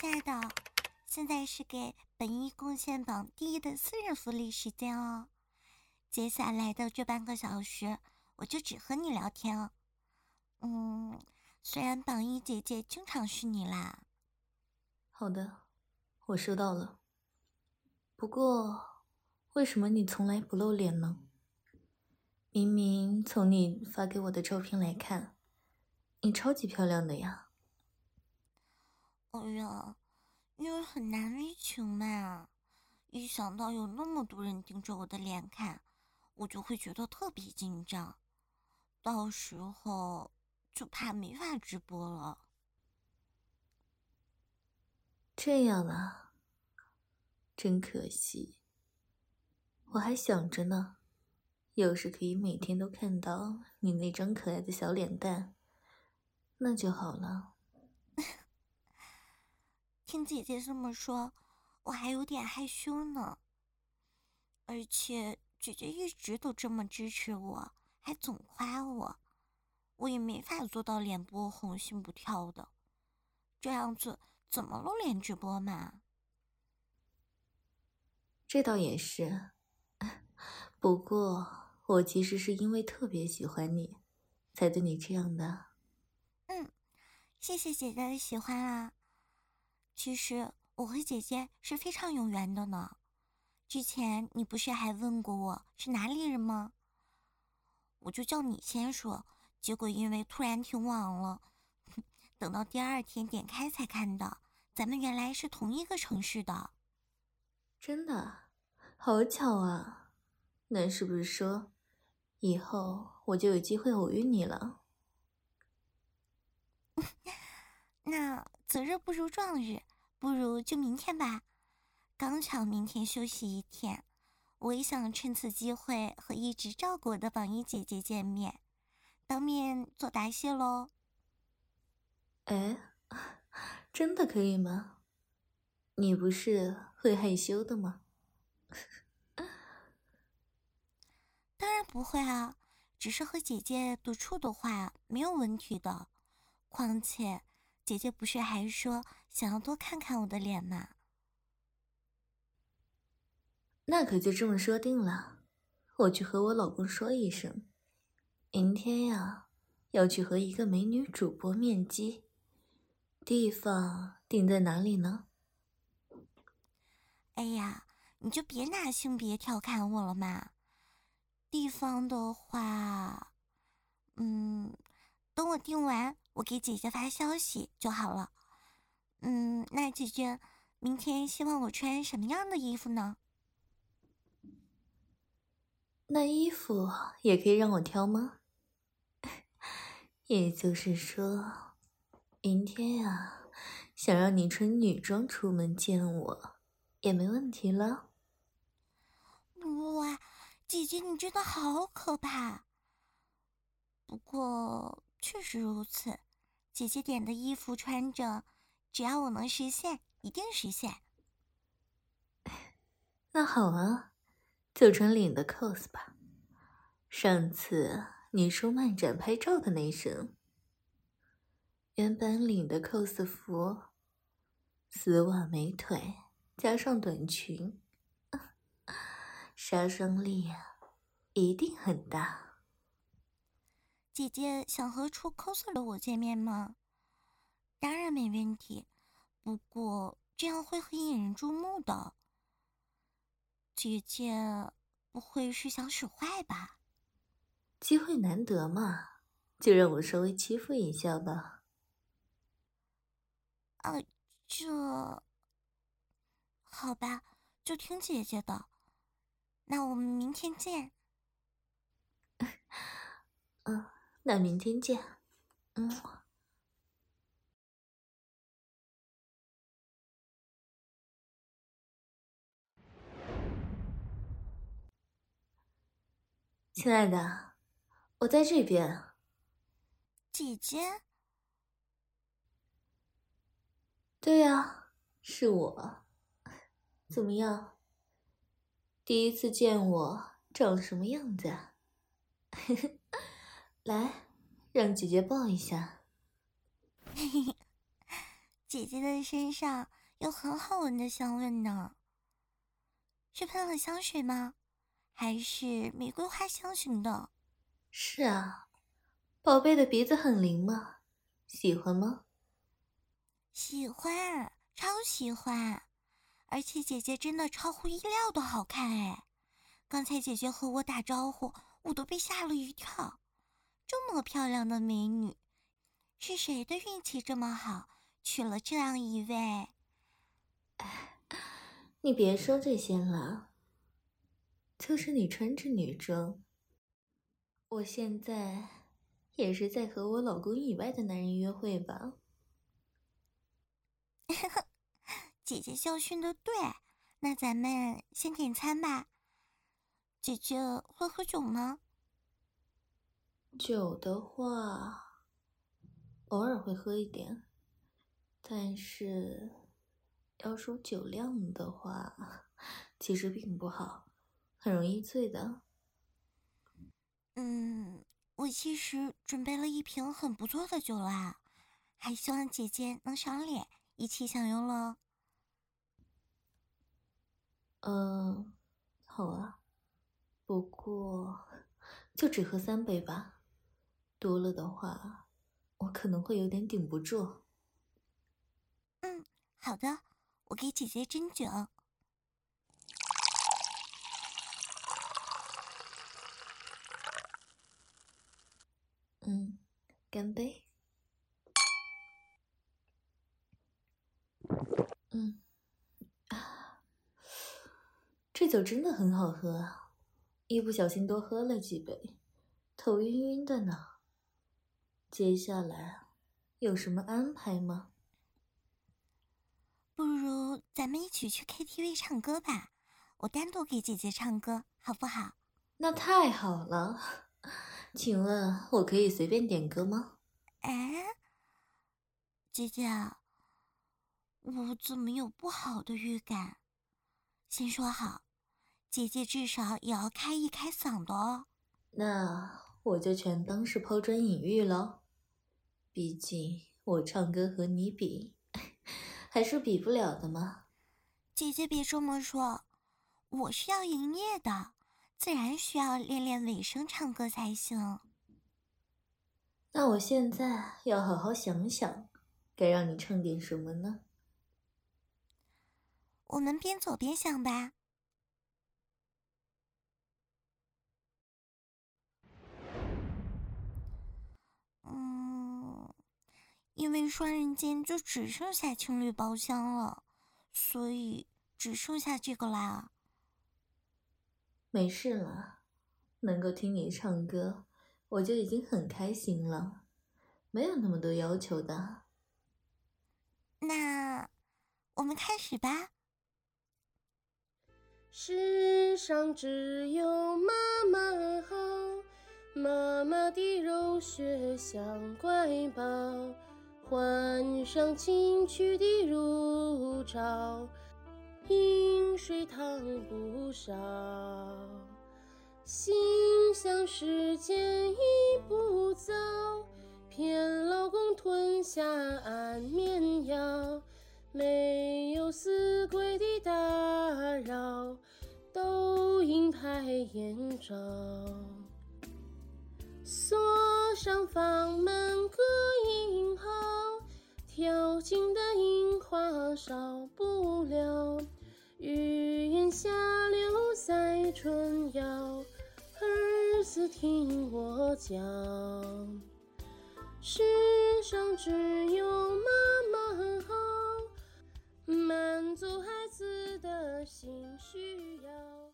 亲爱的，现在是给本一贡献榜第1的私人福利时间哦。接下来的这半个小时，我就只和你聊天哦。虽然榜一姐姐经常是你啦。 好的，我收到了。不过，为什么你从来不露脸呢？明明从你发给我的照片来看，你超级漂亮的呀。 哎呀，因为很难为情嘛。一想到有那么多人盯着我的脸看，我就会觉得特别紧张，到时候就怕没法直播了。 这样啊，真可惜。我还想着呢，要是可以每天都看到你那张可爱的小脸蛋，那就好了。 听姐姐这么说，我还有点害羞呢。而且姐姐一直都这么支持我，还总夸我，我也没法做到脸不红心不跳的。这样子怎么露脸直播嘛？ 这倒也是，不过我其实是因为特别喜欢你，才对你这样的。 谢谢姐姐的喜欢啦。其实我和姐姐是非常有缘的呢。之前你不是还问过我是哪里人吗？我就叫你先说，结果因为突然挺晚了，等到第2天点开才看到，咱们原来是同一个城市的。 真的，好巧啊！那是不是说，以后我就有机会偶遇你了？ 那择日不如撞日，不如就明天吧。刚巧明天休息1天，我也想趁此机会和一直照顾我的榜一姐姐见面，当面做答谢喽。 哎，真的可以吗？你不是会害羞的吗？ 当然不会啊，只是和姐姐独处的话没有问题的。况且姐姐不是还说想要多看看我的脸吗？ 那可就这么说定了。我去和我老公说一声，明天呀，要去和一个美女主播面基。地方定在哪里呢？ 哎呀，你就别拿性别调侃我了嘛。地方的话，等我订完，我给姐姐发消息就好了。那姐姐，明天希望我穿什么样的衣服呢？ 那衣服也可以让我挑吗？也就是说，明天呀，想让你穿女装出门见我，也没问题了。 哇，姐姐你真的好可怕！不过确实如此，姐姐点的衣服穿着，只要我能实现，一定实现。 那好啊，就穿领的 cos 吧。上次你说漫展拍照的那身，原版领的 cos 服，丝袜美腿加上短裙，杀伤力啊，一定很大。 姐姐想和出 coser 的我见面吗？当然没问题，不过这样会很引人注目的。姐姐不会是想使坏吧？ 机会难得嘛，就让我稍微欺负一下吧。 这好吧，就听姐姐的。那我们明天见。 嗯，那明天见。亲爱的，我在这边。 姐姐， 对呀，是我。怎么样？第一次见我长什么样子啊？来，让姐姐抱一下。 姐姐的身上有很好闻的香味呢。是喷了香水吗？还是玫瑰花香型的？ 是啊，宝贝的鼻子很灵嘛，喜欢吗？ 喜欢，超喜欢。而且姐姐真的超乎意料的好看哎！刚才姐姐和我打招呼，我都被吓了一跳。这么漂亮的美女，是谁的运气这么好，娶了这样一位？ 你别说这些了，就是你穿着女装，我现在也是在和我老公以外的男人约会吧？ 姐姐教训的对，那咱们先点餐吧。姐姐会喝酒吗？ 酒的话，偶尔会喝一点，但是要说酒量的话，其实并不好，很容易醉的。 我其实准备了一瓶很不错的酒啦，还希望姐姐能赏脸，一起享用喽。 好啊，不过就只喝3杯吧，多了的话，我可能会有点顶不住。 好的，我给姐姐斟酒。 干杯。这酒真的很好喝啊，一不小心多喝了几杯，头晕晕的呢。接下来有什么安排吗？ 不如咱们一起去 KTV 唱歌吧，我单独给姐姐唱歌，好不好？ 那太好了，请问我可以随便点歌吗？ 哎，姐姐，我怎么有不好的预感？先说好，姐姐至少也要开一开嗓的哦。 那我就全当是抛砖引玉喽。毕竟我唱歌和你比，还是比不了的嘛。 姐姐别这么说，我是要营业的，自然需要练练尾声唱歌才行。 那我现在要好好想想，该让你唱点什么呢？ 我们边走边想吧。因为双人间就只剩下情侣包厢了，所以只剩下这个啦。 没事了，能够听你唱歌，我就已经很开心了，没有那么多要求的。 那我们开始吧。 世上只有妈妈好，妈妈的柔血像瑰宝，换上清曲的如潮，饮水烫不少。心想世间已不早，骗老公吞下安眠药，没有死鬼的打扰，都因太眼照。锁上房门隔音好，调情的樱花少不了，余韵下留在春药，儿子听我讲。世上只有妈妈好，满足孩子的心需要。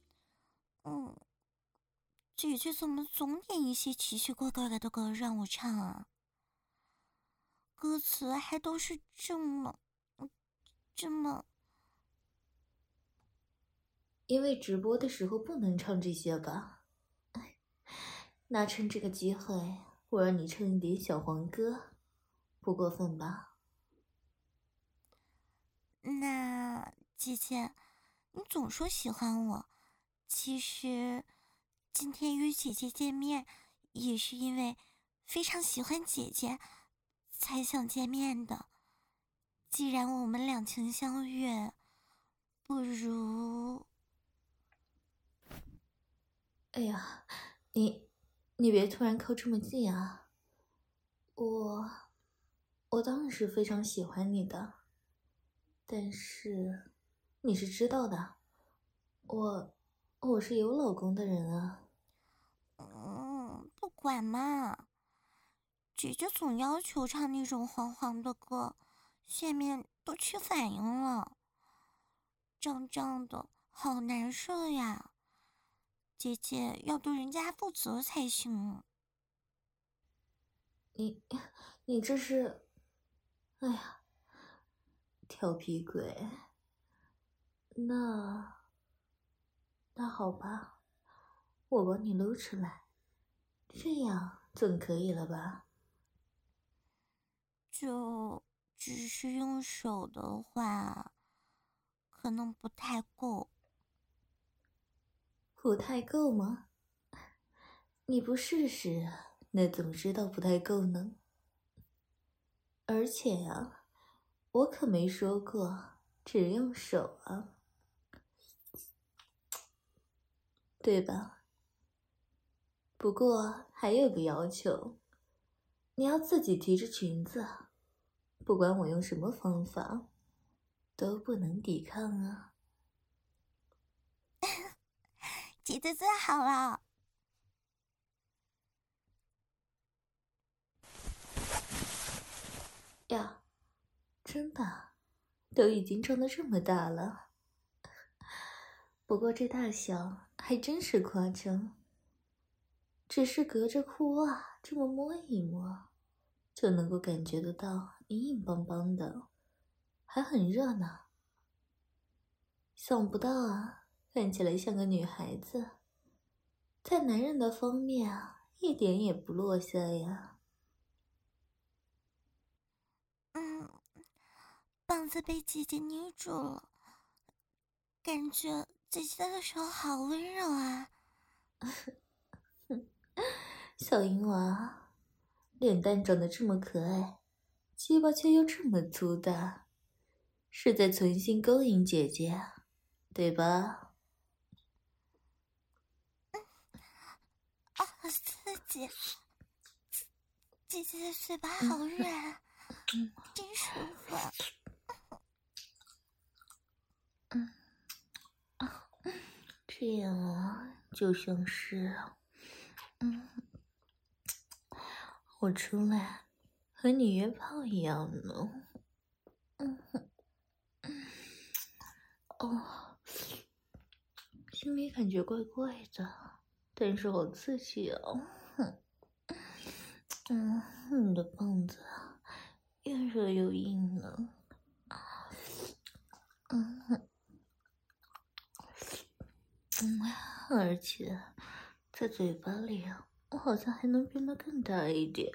姐姐怎么总点一些奇奇怪怪的歌让我唱啊？歌词还都是这么…… 因为直播的时候不能唱这些吧？那趁这个机会，我让你唱一点小黄歌，不过分吧？ 那姐姐，你总说喜欢我，其实今天与姐姐见面，也是因为非常喜欢姐姐，才想见面的。 既然我们两情相悦，不如…… 哎呀，你别突然靠这么近啊！我当然是非常喜欢你的，但是你是知道的，我是有老公的人啊。 不管嘛。姐姐总要求唱那种黄黄的歌，下面都起反应了，胀胀的，好难受呀。姐姐要对人家负责才行。 你你这是，哎呀，调皮鬼。那好吧，我帮你撸出来，这样总可以了吧？ 就只是用手的话，可能不太够。 不太够吗？你不试试，那怎么知道不太够呢？而且呀，我可没说过只用手啊，对吧？不过还有个要求，你要自己提着裙子，不管我用什么方法，都不能抵抗啊。 姐姐最好了。 呀，真的，都已经长得这么大了。不过这大小还真是夸张，只是隔着裤袜这么摸一摸，就能够感觉得到你硬邦邦的，还很热呢。想不到啊，看起来像个女孩子，在男人的方面啊，一点也不落下呀。 棒子被姐姐捏住了，感觉姐姐的手好温柔啊。 小银娃，脸蛋长得这么可爱，鸡巴却又这么粗大，是在存心勾引姐姐，对吧？ 刺激！姐姐的嘴巴好软，真舒服啊。 这样啊，就像是，我出来和你约炮一样呢。哦，心里感觉怪怪的，但是好刺激哦。你的棒子又热又硬呢。而且在嘴巴里，我好像还能变得更大一点。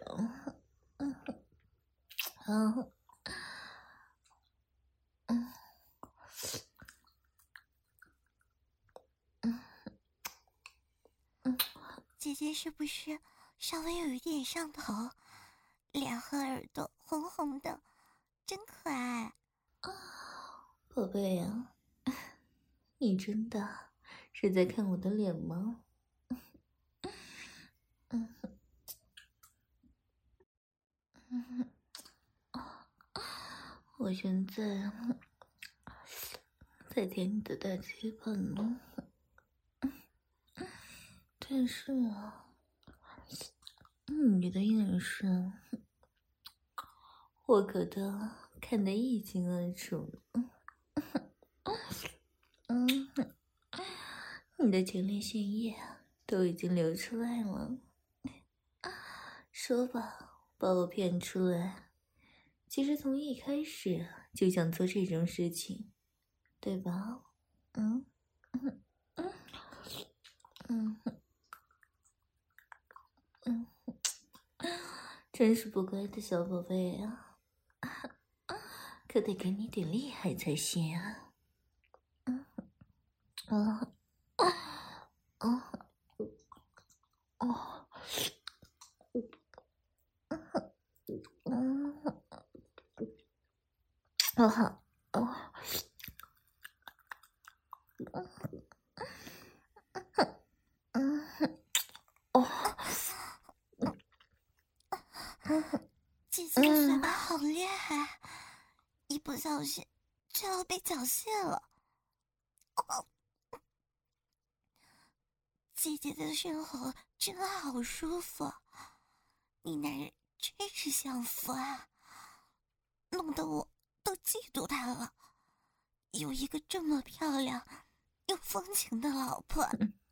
姐姐是不是稍微有一点上头？脸和耳朵红红的，真可爱。 宝贝呀，你真的是在看我的脸吗？我现在在舔你的大鸡巴呢，但是啊，你的眼神我可都看得一清二楚呢。你的前列腺液都已经流出来了，说吧，把我骗出来。其实从一开始就想做这种事情，对吧？真是不乖的小宝贝啊，可得给你点厉害才行啊。 啊， 姐姐的嘴巴好厉害，一不小心就要被缴械了。姐姐的胸口真的好舒服，你男人真是幸福啊，弄得我都嫉妒他了，有一个这么漂亮又风情的老婆。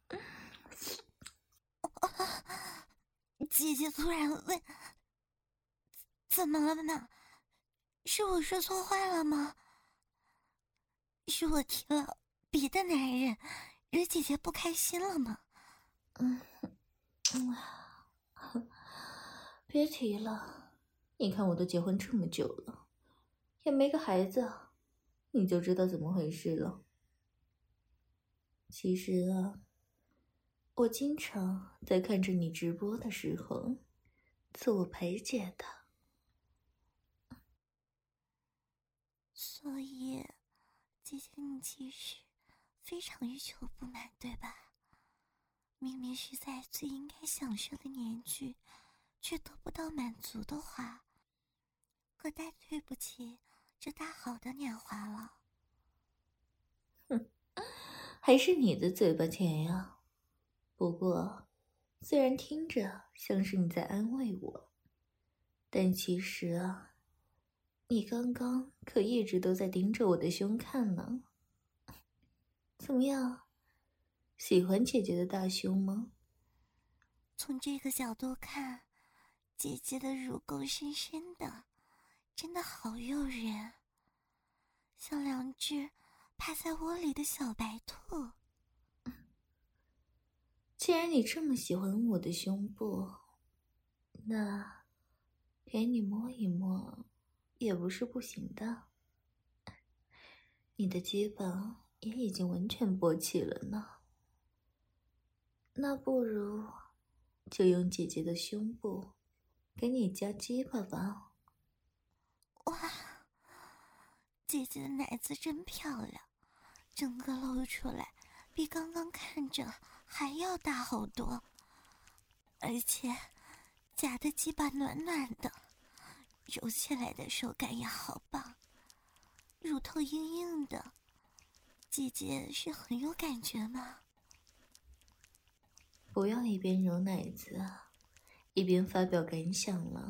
姐姐突然问：“怎么了呢？是我说错话了吗？是我提了别的男人，惹姐姐不开心了吗？” 别提了，你看我都结婚这么久了，也没个孩子，你就知道怎么回事了。其实啊，我经常在看着你直播的时候，自我排解的。 所以，姐姐你其实非常欲求不满，对吧？明明是在最应该享受的年纪，却得不到满足的话，可太对不起这大好的年华了。 还是你的嘴巴甜呀。不过，虽然听着像是你在安慰我，但其实啊，你刚刚可一直都在盯着我的胸看呢。怎么样？喜欢姐姐的大胸吗？ 从这个角度看，姐姐的乳沟深深的，真的好诱人，像两只趴在窝里的小白兔。 既然你这么喜欢我的胸部，那给你摸一摸也不是不行的。你的肩膀也已经完全勃起了呢，那不如就用姐姐的胸部给你夹鸡巴吧。 哇，姐姐的奶子真漂亮，整个露出来，比刚刚看着还要大好多，而且夹的鸡巴暖暖的，揉起来的手感也好棒，乳头硬硬的。姐姐是很有感觉吗？ 不要一边揉奶子一边发表感想了，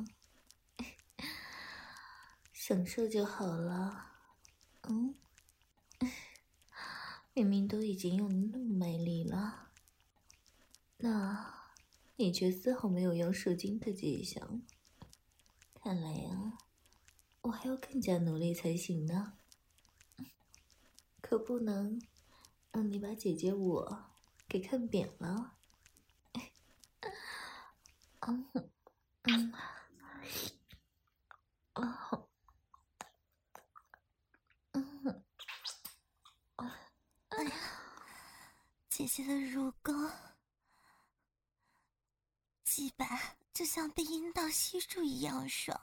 享受就好了。明明都已经用得那么卖力了，那你却丝毫没有要射精的迹象。看来呀，我还要更加努力才行呢。可不能让你把姐姐我给看扁了。 姐姐的乳沟鸡巴就像被阴道吸住一样爽。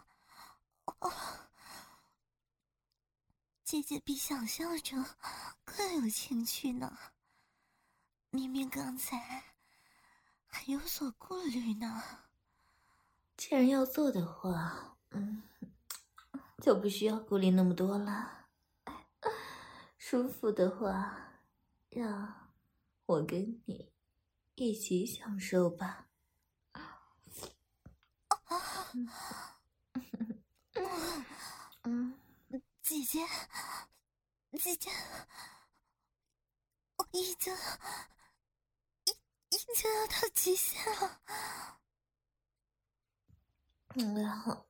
姐姐比想象中更有情趣呢，明明刚才还有所顾虑呢。 既然要做的话，就不需要顾虑那么多了。舒服的话，让我跟你一起享受吧。 姐姐，姐姐，我已经要到极限了。 然后，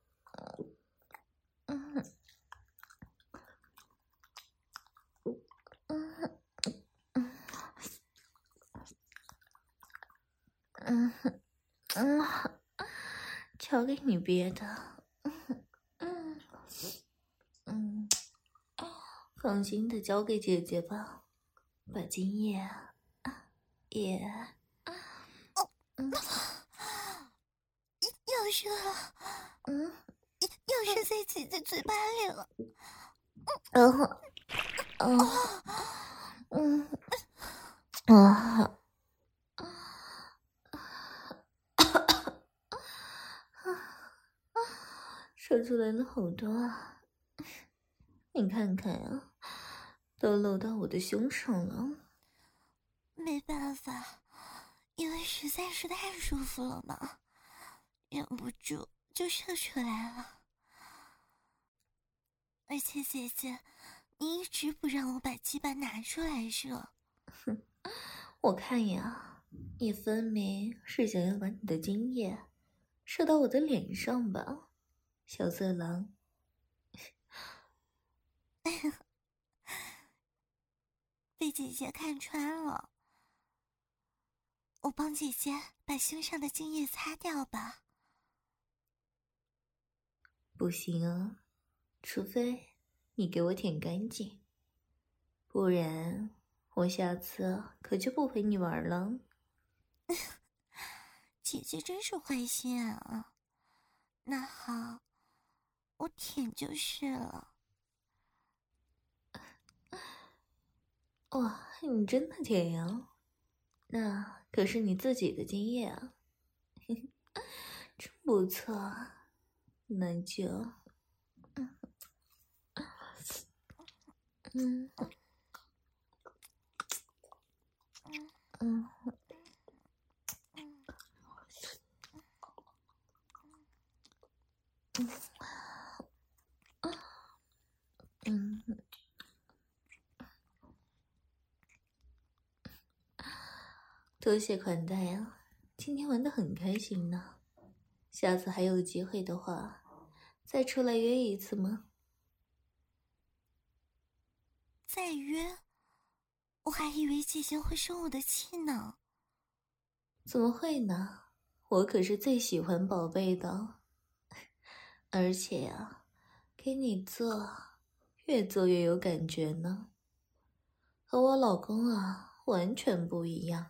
交给你别的，放心的交给姐姐吧，把精液也， 要射了，要射在姐姐嘴巴里了。 射出来了好多啊！你看看啊，都漏到我的胸上了。 没办法，因为实在是太舒服了嘛，忍不住就射出来了。而且姐姐，你一直不让我把鸡巴拿出来射。 我看呀，你分明是想要把你的精液射到我的脸上吧，小色狼。 被姐姐看穿了，我帮姐姐把胸上的精液擦掉吧。 不行啊，除非你给我舔干净，不然我下次可就不陪你玩了。 姐姐真是坏心眼啊！那好，我舔就是了。 哇，你真的舔呀？那可是你自己的精液啊，真不错啊。那就，嗯。多谢款待啊，今天玩得很开心呢。下次还有机会的话，再出来约一次吗？ 再约？我还以为姐姐会生我的气呢。 怎么会呢？我可是最喜欢宝贝的，而且呀，给你做，越做越有感觉呢。和我老公啊，完全不一样。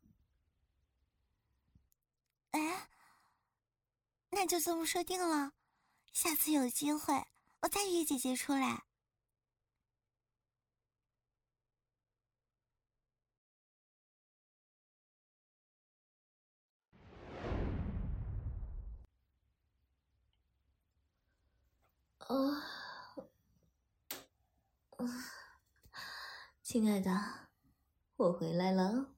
哎，那就这么说定了。下次有机会，我再约姐姐出来。 亲爱的，我回来了。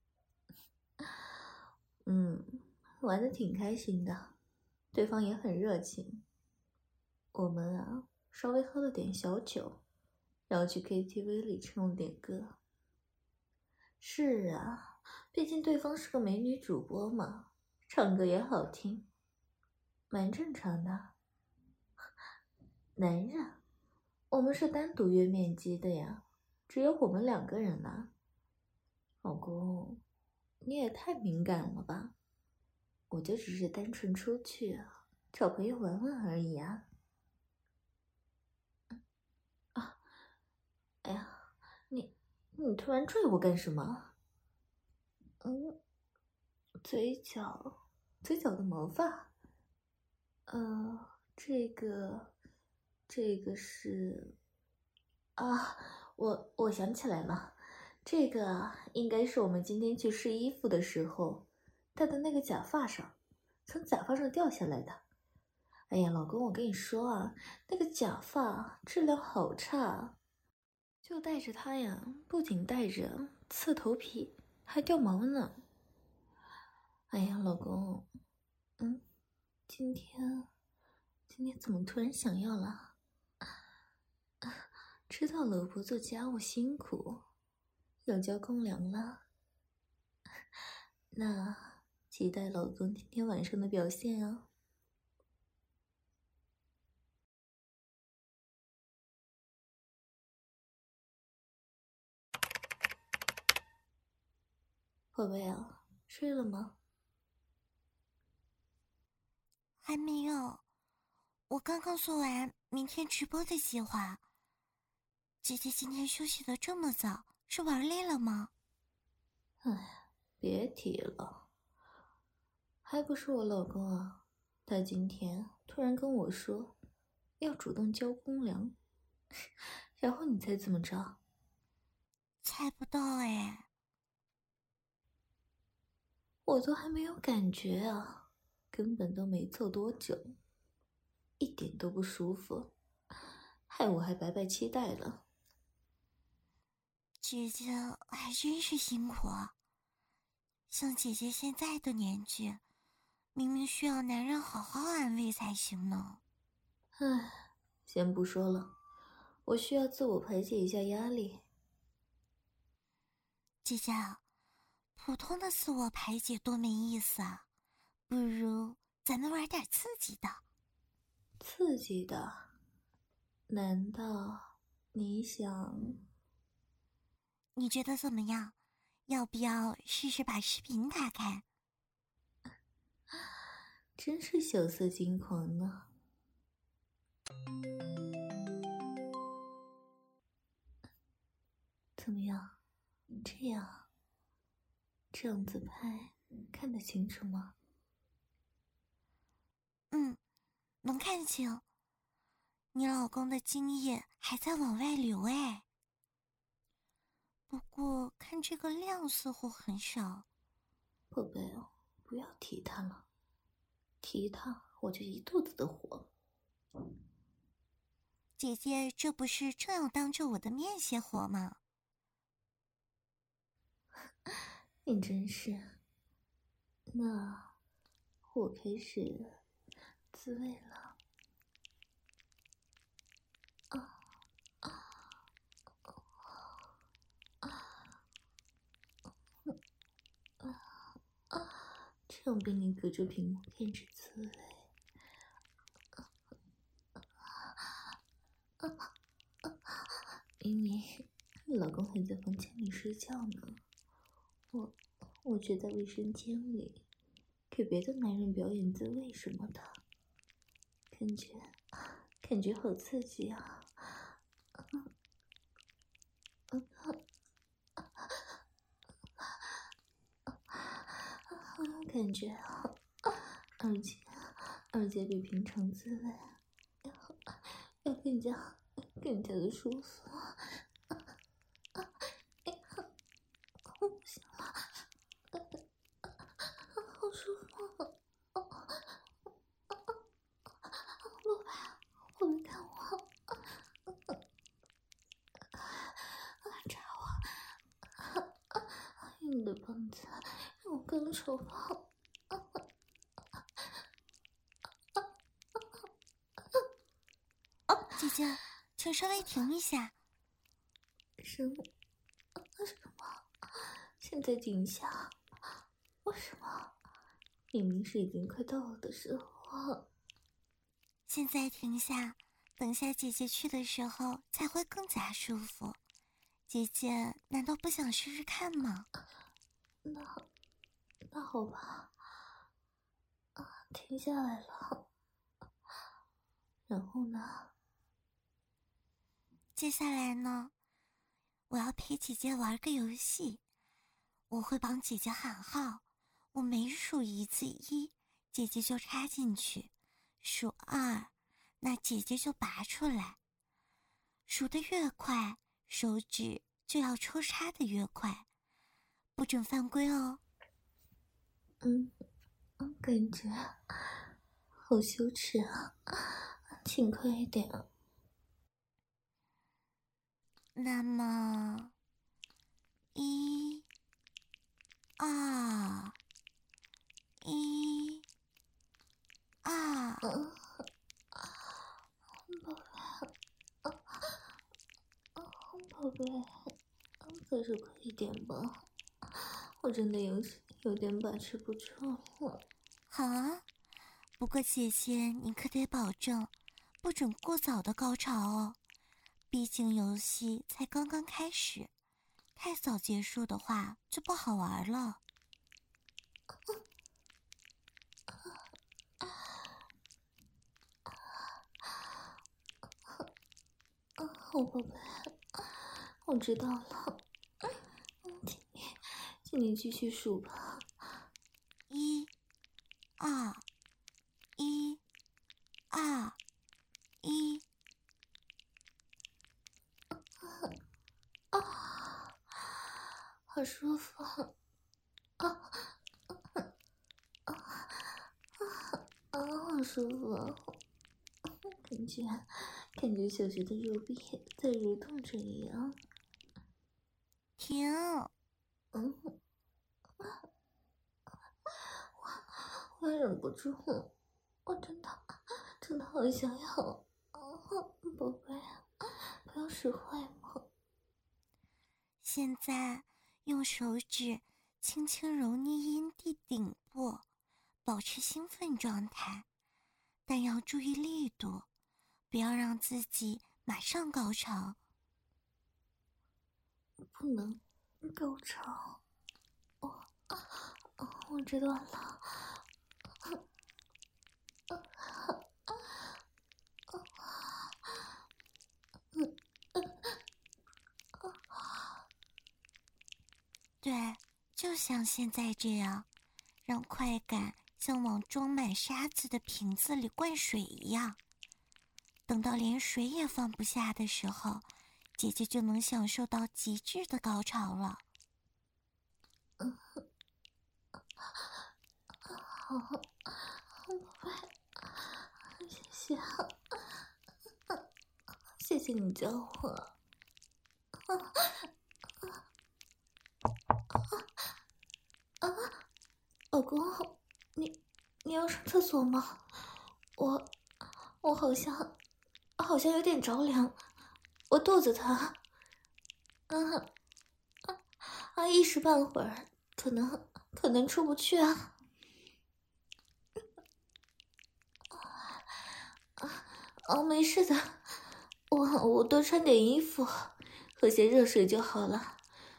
玩得挺开心的，对方也很热情。我们啊，稍微喝了点小酒，然后去 KTV 里唱点歌。是啊，毕竟对方是个美女主播嘛，唱歌也好听，蛮正常的。男人，我们是单独约面基的呀，只有我们2个人啊。老公，你也太敏感了吧？我就只是单纯出去找朋友玩玩而已啊。哎呀，你突然拽我干什么？嘴角的毛发。这个是啊，我想起来了，这个应该是我们今天去试衣服的时候戴的那个假发上，从假发上掉下来的。哎呀，老公，我跟你说啊，那个假发质量好差，就戴着它呀，不仅戴着刺头皮，还掉毛呢。哎呀，老公，今天怎么突然想要了？知道老婆做家务辛苦，要交公粮了。那期待老公今天晚上的表现啊！宝贝啊，睡了吗？ 还没有，我刚刚做完明天直播的计划。姐姐今天休息的这么早，是玩累了吗？ 哎，别提了，还不是我老公啊，他今天突然跟我说要主动交公粮， 然后你猜怎么着？ 猜不到哎。 我都还没有感觉啊，根本都没做多久，一点都不舒服，害我还白白期待了。 姐姐还真是辛苦啊。像姐姐现在的年纪，明明需要男人好好安慰才行呢。 唉，先不说了，我需要自我排解一下压力。 姐姐，普通的自我排解多没意思啊，不如咱们玩点刺激的。 刺激的？难道你想？ 你觉得怎么样？要不要试试把视频打开？ 真是小色精狂呢。怎么样？这样子拍看得清楚吗？ 能看清。你老公的精液还在往外流哎。不过看这个量似乎很少。 宝贝哦，不要提他了，提他我就一肚子的火。 姐姐这不是正要当着我的面泄火吗？ 你真是。那我开始自慰了。这样被你隔着屏幕看着自慰，明明老公还在房间里睡觉呢，我却在卫生间里给别的男人表演自慰什么的，感觉好刺激啊！好有感觉啊！而且比平常自慰要更加的舒服。不行了，好舒服！宝贝看我，扎我！你的棒子让我更丑吧！ 姐姐，请稍微停一下。 什么？现在停下？为什么？明明是已经快到了的时候。 现在停下，等下姐姐去的时候才会更加舒服。姐姐难道不想试试看吗？ 那好吧。停下来了。然后呢？ 接下来呢，我要陪姐姐玩个游戏。我会帮姐姐喊号，我每数一次1，姐姐就插进去；数2，那姐姐就拔出来。数得越快，手指就要抽插的越快，不准犯规哦。 感觉好羞耻啊，请快一点。 那么1、2、1、2。 宝贝，可是快一点吧，我真的有点把持不住了。 好啊，不过姐姐你可得保证，不准过早的高潮哦。毕竟游戏才刚刚开始，太早结束的话就不好玩了。 好宝贝，我知道了，请你继续数吧。 1、2、1、2、1。 好舒服啊！好舒服啊！感觉小学的肉壁在蠕动着一样。 停！ 我忍不住了，我真的好想要。宝贝，不要使坏嘛。 现在用手指轻轻揉捏阴蒂顶部，保持兴奋状态，但要注意力度，不要让自己马上高潮。 不能高潮。我知道了。 对，就像现在这样，让快感像往装满沙子的瓶子里灌水一样。等到连水也放不下的时候，姐姐就能享受到极致的高潮了。 好，宝贝，谢谢，谢谢你教我。老公，你要上厕所吗？我好像有点着凉，我肚子疼。一时半会儿可能出不去啊。没事的，我多穿点衣服，喝些热水就好了。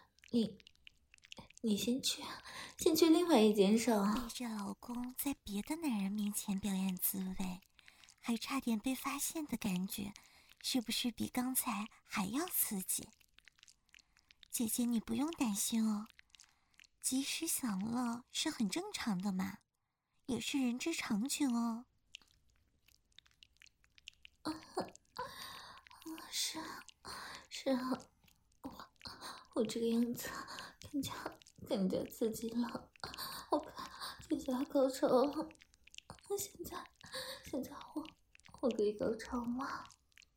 你先去另外一间上。 背着老公在别的男人面前表演自慰，还差点被发现的感觉，是不是比刚才还要刺激？姐姐，你不用担心哦，及时享乐是很正常的嘛，也是人之常情哦。 是啊，我这个样子更加刺激了，我快就要高潮了。现在我可以高潮吗？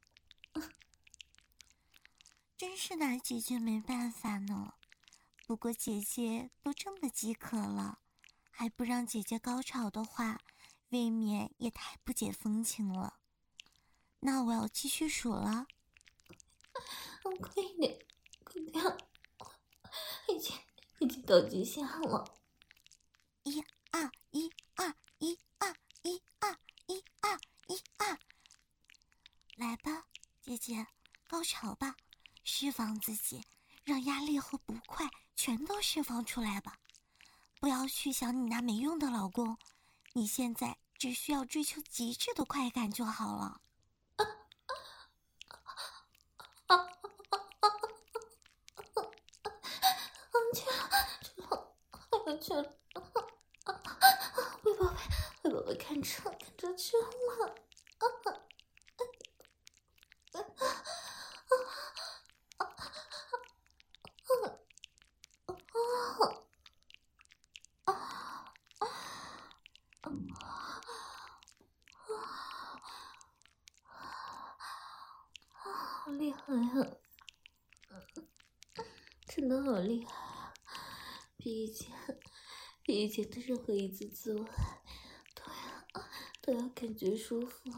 真是拿姐姐没办法呢。不过姐姐都这么饥渴了，还不让姐姐高潮的话，未免也太不解风情了。那我要继续数了。 快一点，快点，已经到极限了。 1、2、1、2、1、2、1、2、1、2、1、2，来吧，姐姐，高潮吧，释放自己，让压力和不快全都释放出来吧。不要去想你那没用的老公，你现在只需要追求极致的快感就好了。 去了，被宝贝看着去了。好厉害啊！真的好厉害啊！比以前的任何一次自慰都要感觉舒服。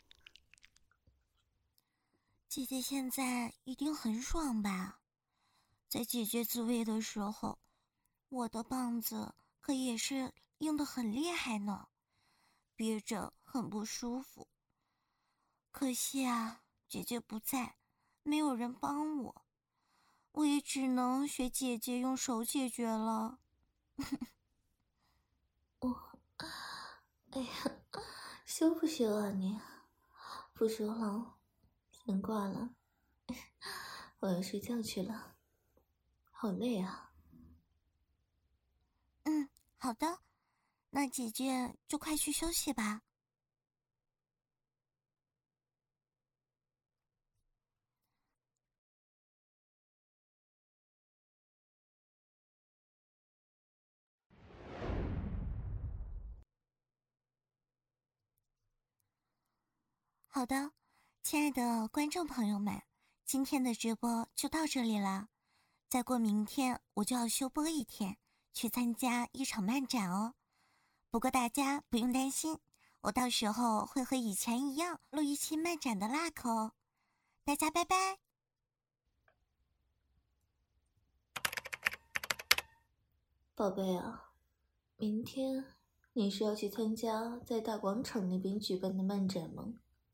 姐姐现在一定很爽吧？在姐姐自慰的时候，我的棒子可也是硬得很厉害呢，憋着很不舒服。可惜啊，姐姐不在，没有人帮我，我也只能学姐姐用手解决了。 哎呀，羞不羞啊你？不说了，先挂了，我要睡觉去了，好累啊。 好的，那姐姐就快去休息吧。 好的，亲爱的观众朋友们，今天的直播就到这里了。再过明天我就要休播一天，去参加一场漫展哦。不过大家不用担心，我到时候会和以前一样录一期漫展的 luck 哦。大家拜拜。 宝贝啊，明天你是要去参加在大广场那边举办的漫展吗？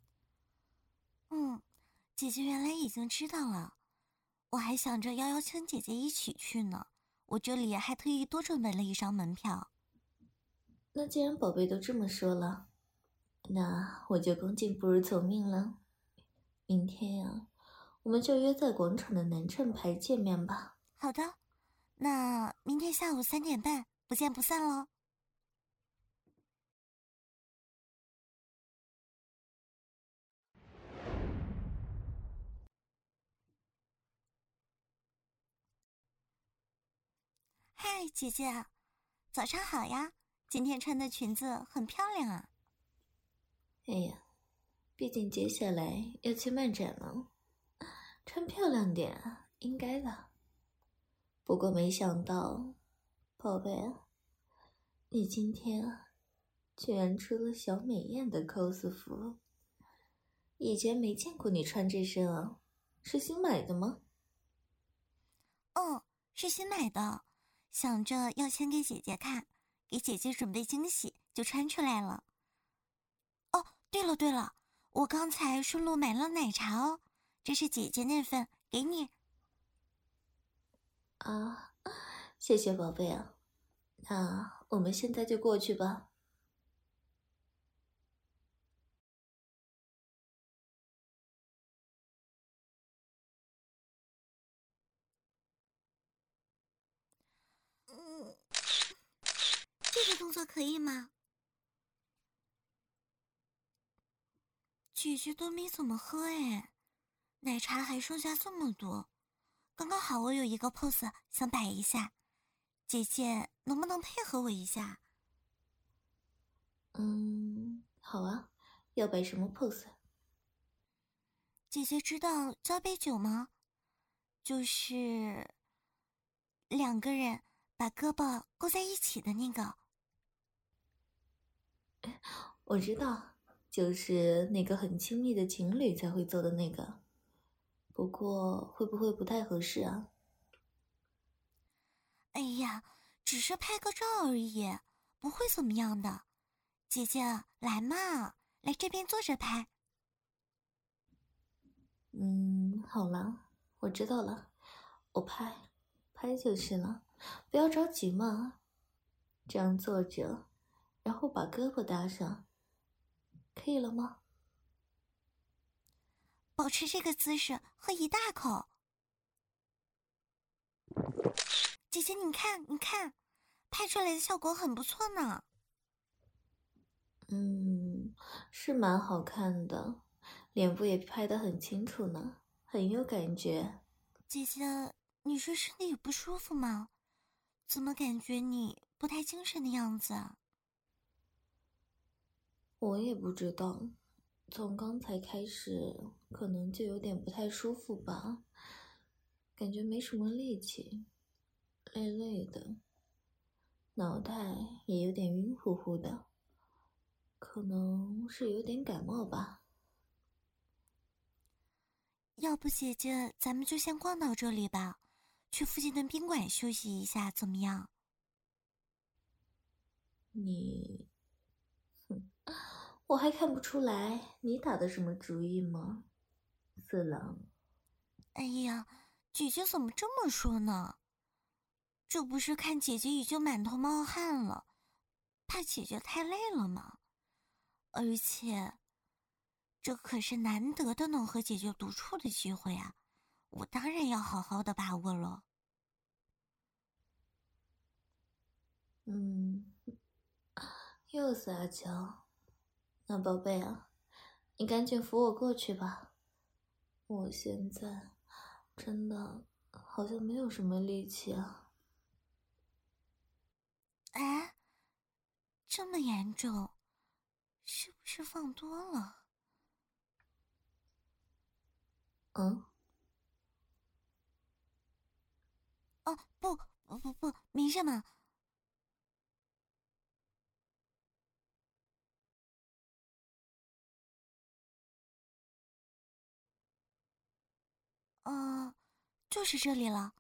姐姐原来已经知道了，我还想着要邀请姐姐一起去呢。我这里还特意多准备了一张门票。 那既然宝贝都这么说了，那我就恭敬不如从命了。明天呀，我们就约在广场的南站牌见面吧。 好的，那明天下午3点半不见不散喽。嗨，姐姐，早上好呀！今天穿的裙子很漂亮啊。 哎呀，毕竟接下来要去漫展了，穿漂亮点应该的。不过没想到，宝贝啊，你今天居然出了小美艳的 cos 服，以前没见过你穿这身啊，是新买的吗？ 是新买的，想着要先给姐姐看，给姐姐准备惊喜，就穿出来了。哦，对了，我刚才顺路买了奶茶哦，这是姐姐那份，给你。 啊，谢谢宝贝啊，那我们现在就过去吧。 这个动作可以吗？姐姐都没怎么喝哎，奶茶还剩下这么多，刚刚好我有一个 pose 想摆一下，姐姐能不能配合我一下？ 好啊，要摆什么 pose？ 姐姐知道交杯酒吗？就是2个人把胳膊勾在一起的那个。 我知道，就是那个很亲密的情侣才会做的那个。不过会不会不太合适啊？ 哎呀，只是拍个照而已，不会怎么样的。姐姐，来嘛，来这边坐着拍。 好了，我知道了，我拍就是了，不要着急嘛。这样坐着，然后把胳膊搭上，可以了吗？ 保持这个姿势，喝一大口。姐姐，你看，你看，拍出来的效果很不错呢。 是蛮好看的，脸部也拍得很清楚呢，很有感觉。 姐姐，你是身体不舒服吗？怎么感觉你不太精神的样子啊？ 我也不知道，从刚才开始，可能就有点不太舒服吧，感觉没什么力气，累累的，脑袋也有点晕乎乎的，可能是有点感冒吧。 要不姐姐，咱们就先逛到这里吧，去附近的宾馆休息一下，怎么样？ 你，我还看不出来你打的什么主意吗，四郎？ 哎呀，姐姐怎么这么说呢？这不是看姐姐已经满头冒汗了，怕姐姐太累了吗？而且，这可是难得的能和姐姐独处的机会啊，我当然要好好的把握了。 又是阿娇，那宝贝啊，你赶紧扶我过去吧，我现在真的好像没有什么力气啊。 哎，这么严重，是不是放多了？ 嗯， 哦，不，没什么。就是这里了。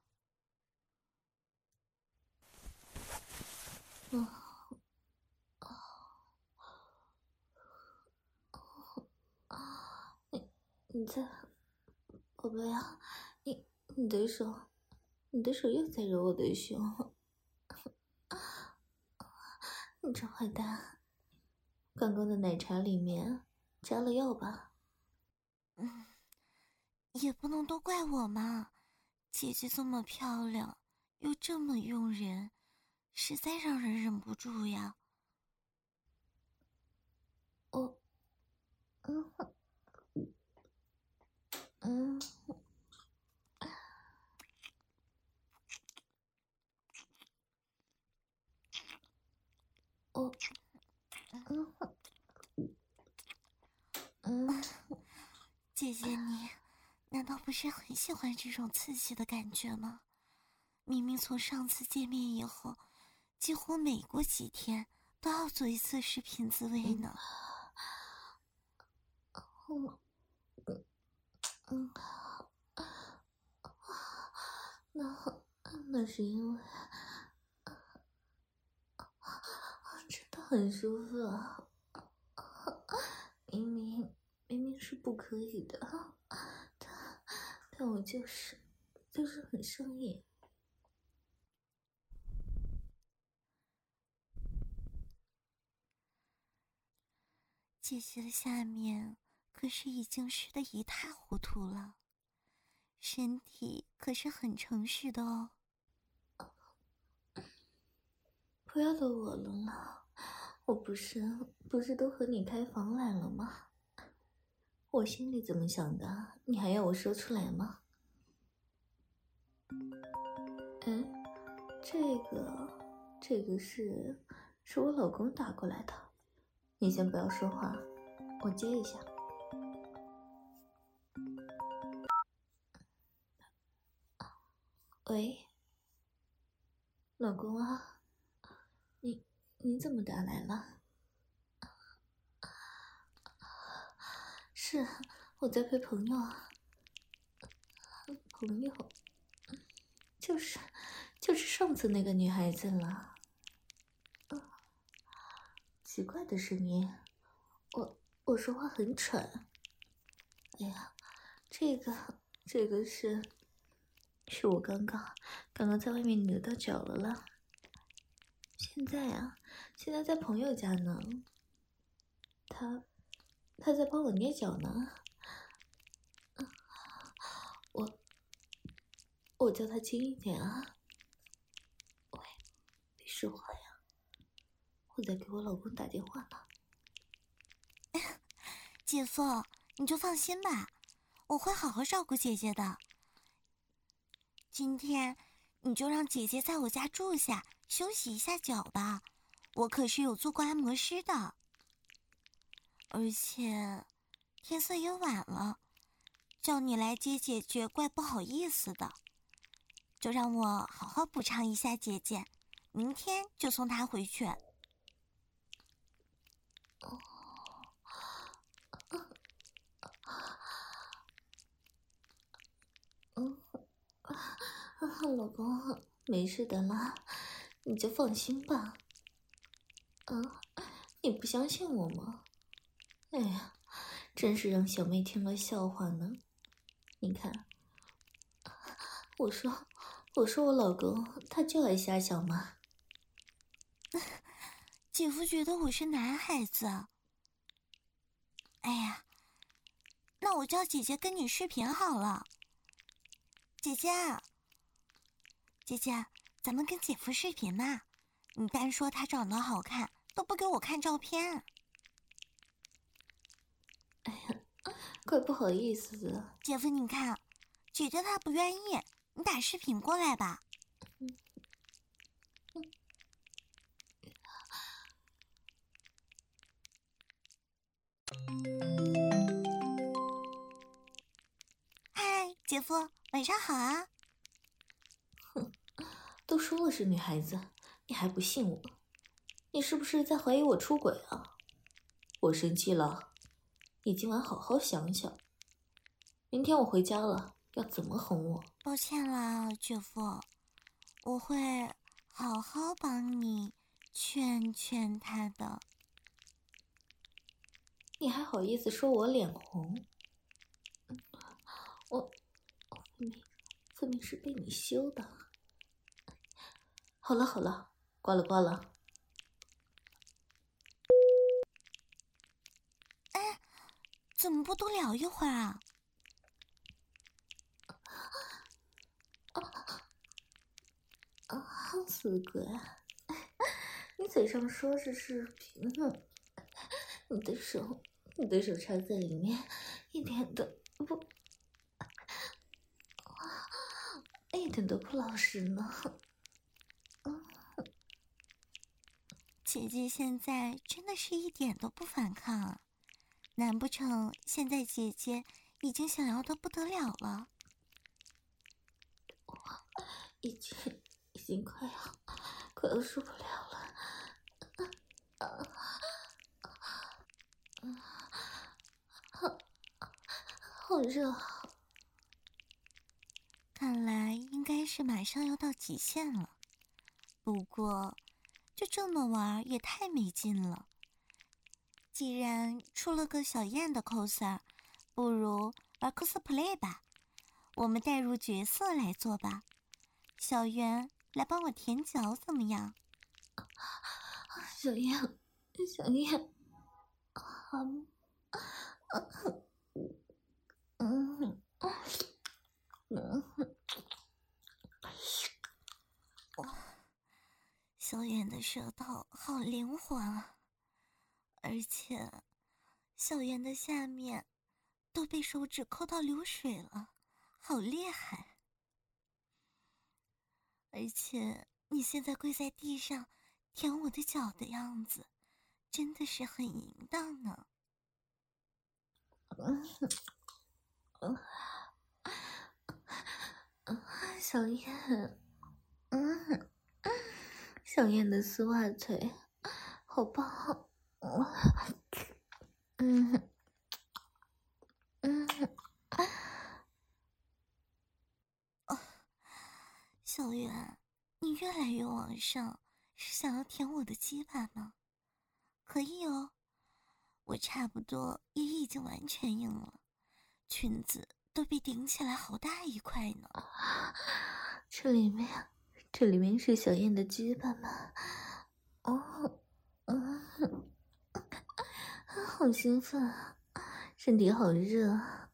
你在，宝贝啊，你的手，你的手又在揉我的胸，你这坏蛋，刚刚的奶茶里面加了药吧？ 也不能都怪我嘛，姐姐这么漂亮，又这么诱人，实在让人忍不住呀。 我，嗯嗯，我， 姐姐你，难道不是很喜欢这种刺激的感觉吗？明明从上次见面以后，几乎每过几天都要做一次视频自慰呢。 那是因为真的很舒服啊，明明是不可以的，但我就是很上瘾。 姐姐的下面可是已经湿得一塌糊涂了，身体可是很诚实的哦。 不要逗我了啦，我不是都和你开房来了吗？我心里怎么想的，你还要我说出来吗？哎，这个是我老公打过来的，你先不要说话，我接一下。喂，老公啊，你怎么打来了？是我在陪朋友，就是上次那个女孩子了。奇怪的声音，我说话很喘。哎呀，这个是我刚刚在外面扭到脚了啦。现在在朋友家呢，他在帮我捏脚呢。我叫他轻一点啊。喂，别说话呀，我在给我老公打电话呢。 姐夫，你就放心吧，我会好好照顾姐姐的。今天你就让姐姐在我家住下，休息一下脚吧。我可是有做过按摩师的，而且天色也晚了，叫你来接姐姐怪不好意思的。就让我好好补偿一下姐姐，明天就送她回去。 老公，没事的啦，你就放心吧。你不相信我吗？哎呀，真是让小妹听了笑话呢。你看，我说我老公他就爱瞎想嘛。 姐夫觉得我是男孩子。哎呀，那我叫姐姐跟你视频好了。姐姐，咱们跟姐夫视频呐。你单说他长得好看，都不给我看照片。 哎呀，怪不好意思的。 姐夫，你看，姐姐她不愿意，你打视频过来吧。嗨， 姐夫，晚上好啊。 都说了是女孩子，你还不信我？你是不是在怀疑我出轨啊？我生气了，你今晚好好想想，明天我回家了要怎么哄我？ 抱歉啦，姐夫，我会好好帮你劝劝他的。 你还好意思说我脸红？我分明是被你羞的。好了好了，挂了挂了。 哎，怎么不多聊一会儿啊？ 死鬼，你嘴上说是视频呢，你的手插在里面，一点都不老实呢。 姐姐现在真的是一点都不反抗啊，难不成现在姐姐已经想要的不得了了？ 已经快要受不了了。好热。 看来应该是马上要到极限了。不过，就这么玩也太没劲了。既然出了个小燕的 coser， 不如玩 cosplay 吧。我们带入角色来做吧。小圆来帮我舔脚怎么样？ 小燕， 小圆的舌头好灵活啊，而且小圆的下面都被手指抠到流水了，好厉害！而且你现在跪在地上舔我的脚的样子，真的是很淫荡呢。 小燕，小燕的丝袜腿好棒。 小圆，你越来越往上，是想要舔我的鸡巴吗？可以哦，我差不多也已经完全硬了，裙子都被顶起来好大一块呢。 这里面是小燕的鸡巴吗？好兴奋啊，身体好热啊。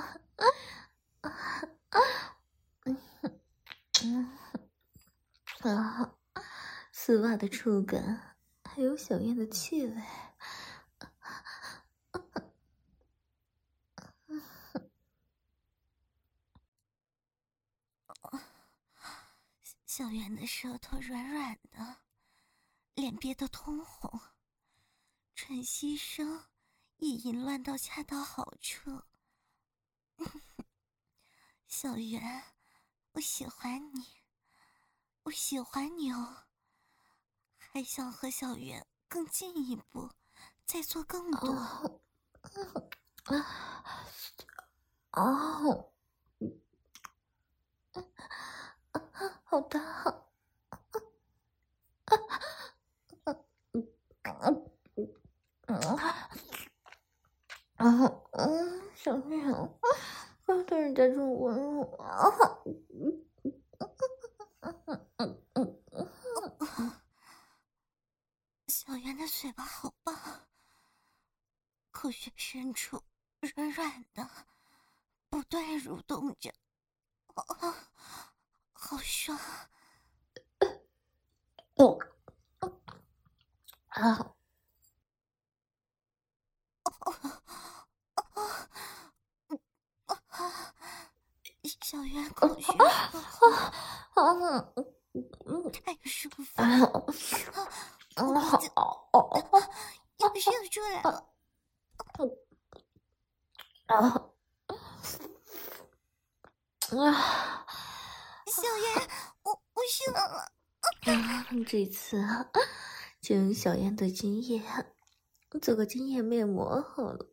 丝袜的触感，还有小燕的气味。 小圆的舌头软软的，脸憋得通红，喘息声也淫乱到恰到好处。小圆，我喜欢你，我喜欢你哦，还想和小圆更进一步，再做更多。 好大。小燕，快对人家这么温柔。 小圆的嘴巴好棒，口穴深处软软的，不断蠕动着，好爽！小圆口穴太舒服了，我已经要射出来了。 小燕，我醒了。 这次就用小燕的经验做个经验面膜好了。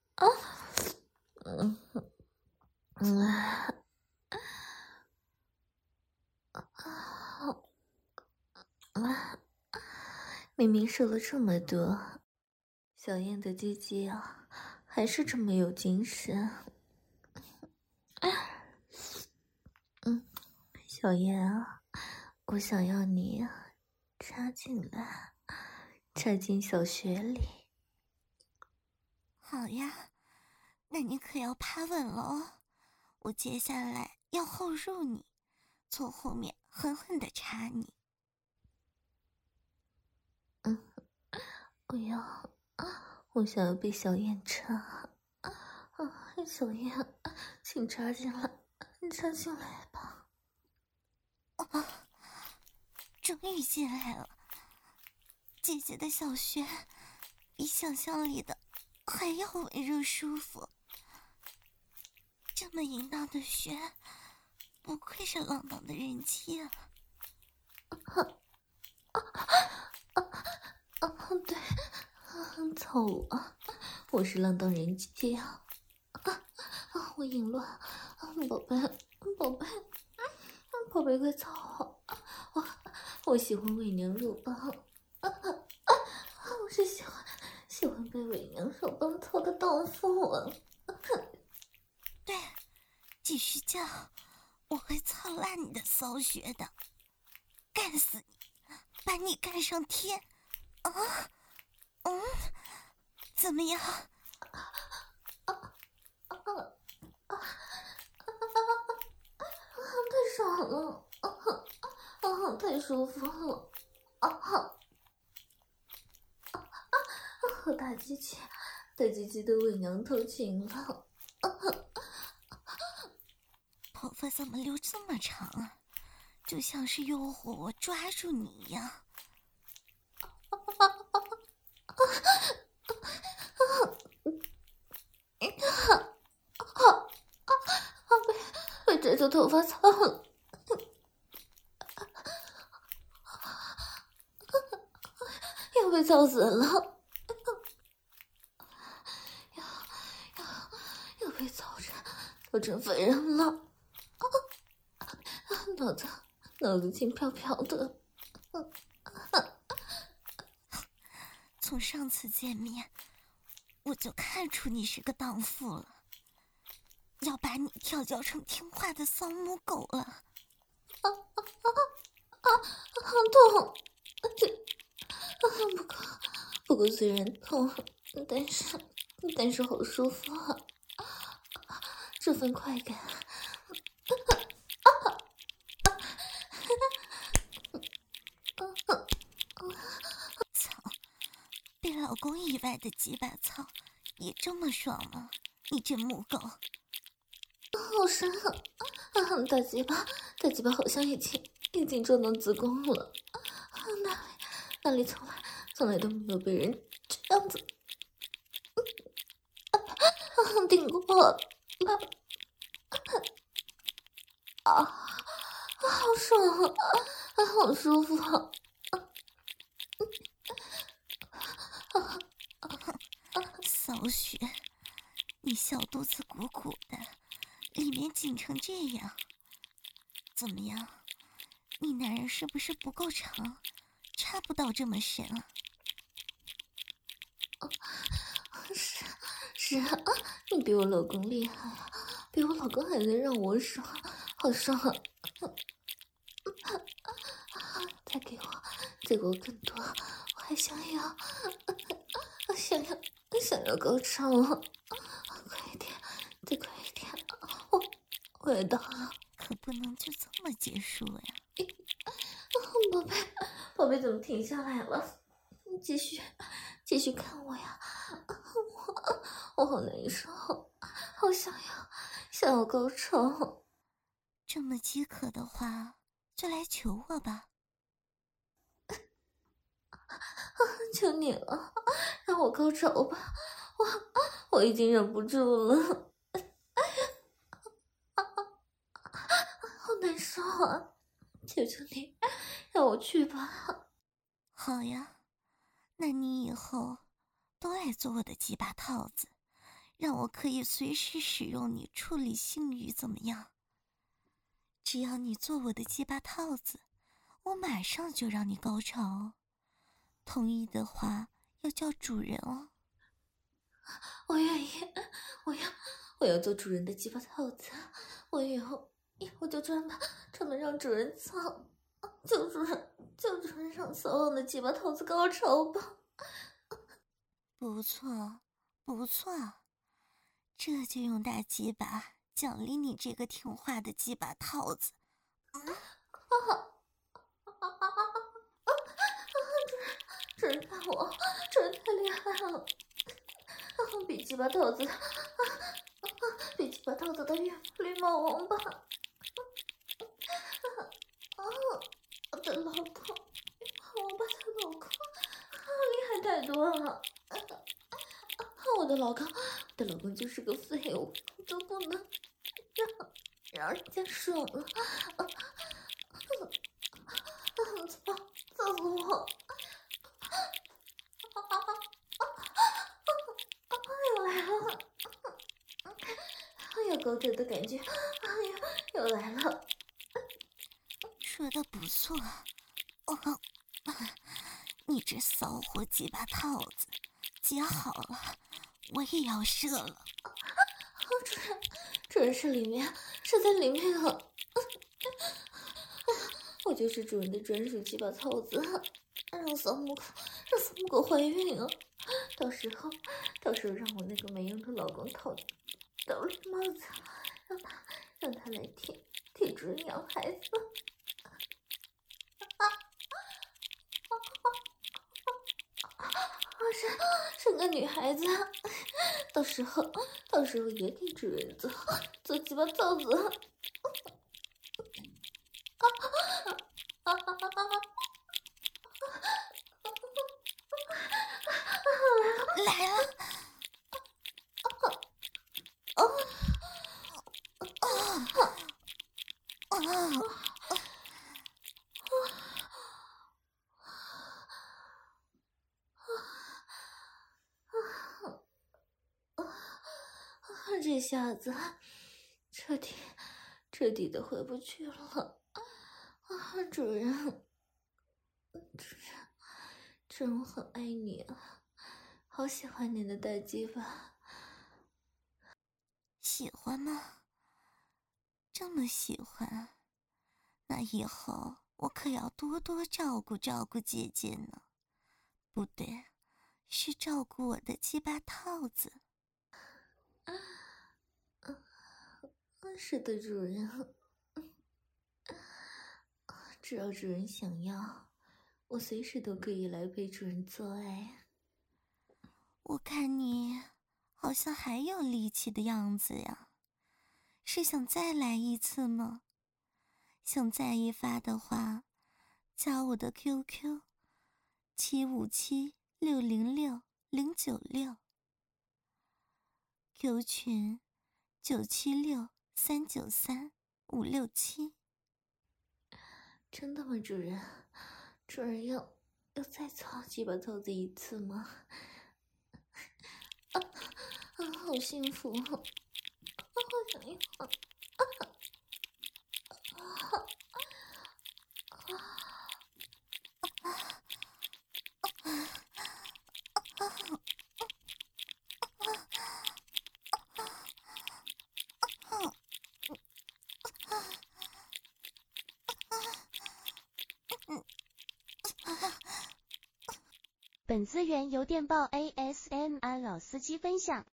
明明瘦了这么多，小燕的鸡鸡啊，还是这么有精神。小燕啊，我想要你插进来，插进小穴里。 好呀，那你可要趴稳了哦。我接下来要后入你，从后面狠狠地插你。 不要，我想要被小燕插。小燕，请插进来，插进来吧。 终于进来了，姐姐的小穴比想象里的还要温热舒服。这么淫荡的穴，不愧是浪荡的人妻啊！ 对，操啊！我是浪荡人妻啊！我淫乱，宝贝，宝贝，宝贝快操我喜欢伪娘肉棒，我是喜欢被伪娘手棒操的荡妇啊！ 对，继续叫，我会操烂你的骚穴的，干死你，把你干上天！怎么样？ 太爽了，太舒服了，大鸡鸡的伪娘偷情了， 头发怎么留这么长啊？就像是诱惑我抓住你一样。 被拽住头发操了，要被操死了，要被操成废人了，脑子轻飘飘的。 从上次见面，我就看出你是个荡妇了，要把你调教成听话的骚母狗了。 痛！不过虽然痛，但是好舒服啊！这份快感， 操！被老公以外的几把操也这么爽吗？你这母狗！ 好深啊！大鸡巴好像已经撞到子宫了，那里从来都没有被人这样子顶过好爽啊，好舒服啊！ 骚血，你小肚子鼓鼓的，里面紧成这样，怎么样？你男人是不是不够长，插不到这么深啊？ 是啊，你比我老公厉害啊，比我老公还能让我爽，好爽啊！再给我更多，我还想要高潮啊！快一点，再快一点，我要到了， 可不能就这么结束呀！ 宝贝怎么停下来了？继续看我呀！我好难受，好想要高潮。 这么饥渴的话，就来求我吧。 求你了，让我高潮吧！我已经忍不住了。 难受啊！求求你，让我去吧。 好呀，那你以后都来做我的鸡巴套子，让我可以随时使用你处理性欲，怎么样？只要你做我的鸡巴套子，我马上就让你高潮哦。同意的话要叫主人哦。 我愿意，我要做主人的鸡巴套子。我以后就专门让主人操，就主人让骚浪的鸡巴套子高潮吧。 不错，不错，这就用大鸡巴奖励你这个听话的鸡巴套子。 主人看我，主人太厉害了，比鸡巴套子的绿帽王吧。我的老公，王八的老公，厉害太多了。我的老公就是个废物，都不能让人家爽了。操死我！又来了，有勾着的感觉，又来了。 说的不错，你这骚货鸡巴套子，接好了，我也要射了。 主人是在里面啊！我就是主人的专属鸡巴套子，让扫母狗怀孕啊！到时候让我那个没用的老公套绿帽子，让他来替主人养孩子。生个女孩子，到时候也给主人做鸡巴套子。 来了！ 这下子彻底的回不去了。主人，我很爱你啊，好喜欢你的大鸡巴。 喜欢吗？这么喜欢，那以后我可要多多照顾姐姐呢。不对，是照顾我的鸡巴套子。 是的，主人。只要主人想要，我随时都可以来陪主人做爱。 我看你好像还有力气的样子呀，是想再来一次吗？想再一发的话，加我的 QQ 757606096， Q 群976393567。 真的吗，主人？主人要再操鸡巴套子一次吗？好幸福，好想要。 本资源由电报 ASMR 老司机分享。